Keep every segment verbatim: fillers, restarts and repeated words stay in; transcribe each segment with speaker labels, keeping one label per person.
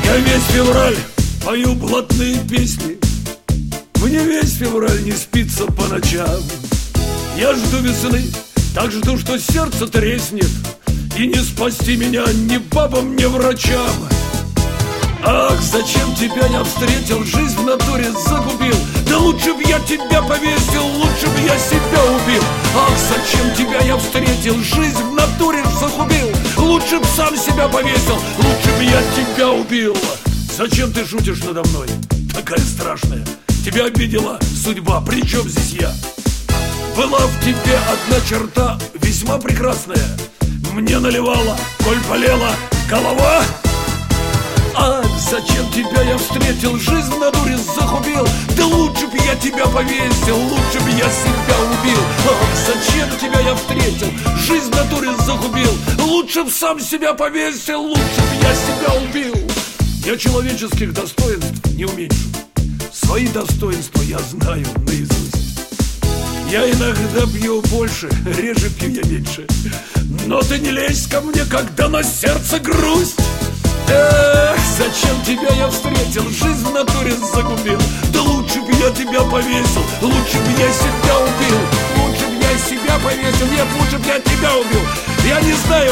Speaker 1: Я весь февраль пою блатные песни, мне весь февраль не спится по ночам. Я жду весны, так жду, что сердце треснет, и не спасти меня ни бабам, ни врачам. Ах, зачем тебя я встретил, жизнь в натуре загубил. Да лучше б я тебя повесил, лучше б я себя убил. Ах, зачем тебя я встретил, жизнь в натуре загубил. Лучше б сам себя повесил, лучше б я тебя убил. Зачем ты шутишь надо мной, такая страшная? Тебя обидела судьба, при чем здесь я? Была в тебе одна черта весьма прекрасная, мне наливала, коль болела голова. Ах, зачем тебя я встретил, жизнь в натуре загубил. Да лучше б я тебя повесил, лучше б я себя убил. Ах, зачем тебя я встретил, жизнь в натуре загубил. Лучше б сам себя повесил, лучше б я себя убил. Я человеческих достоинств не уменьшу, свои достоинства я знаю наизусть. Я иногда пью больше, реже пью я меньше, но ты не лезь ко мне, когда на сердце грусть. Эх, зачем тебя я встретил, жизнь в натуре загубил. Да лучше б я тебя повесил, лучше б я себя убил. Лучше б я себя повесил, нет, лучше б я тебя убил. Я не знаю,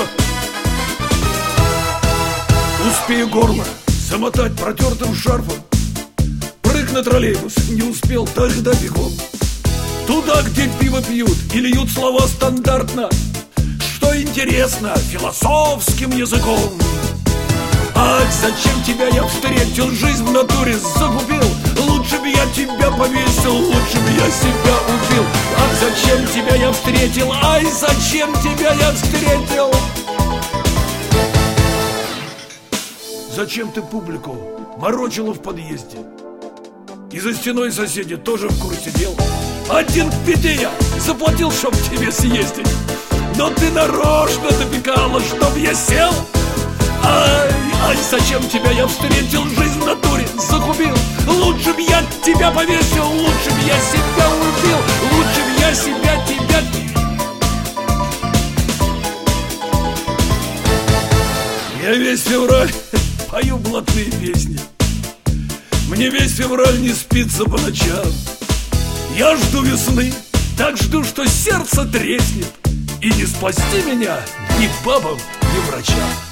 Speaker 1: успею горло замотать протертым шарфом. Прыг на троллейбус, не успел, тогда бегом туда, где пиво пьют и льют слова стандартно, что интересно, философским языком. Ах, зачем тебя я встретил, жизнь в натуре загубил. Лучше б я тебя повесил, лучше б я себя убил. Ах, зачем тебя я встретил, ай, зачем тебя я встретил. Зачем ты публику морочила в подъезде? И за стеной соседи тоже в курсе дел. Один к пяти я заплатил, чтоб тебе съездить, но ты нарочно допекала, чтоб я сел. Ай, ай, зачем тебя я встретил, жизнь в натуре загубил. Лучше б я тебя повесил, лучше б я себя убил. Лучше б я себя, тебя. Я весь февраль пою блатные песни, мне весь февраль не спится по ночам. Я жду весны, так жду, что сердце треснет, и не спасти меня ни бабам, ни врачам.